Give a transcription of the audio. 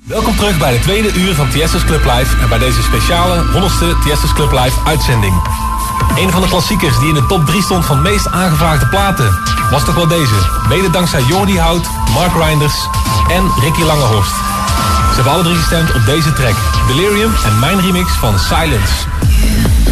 Welkom terug bij de tweede uur van Tiesto's Club Live en bij deze speciale 100ste Tiesto's Club Live uitzending. Een van de klassiekers die in de top 3 stond van meest aangevraagde platen was toch wel deze. Mede dankzij Jordi Hout, Mark Reinders en Ricky Langehorst. Ze hebben alle drie gestemd op deze track, Delirium en mijn remix van Silence.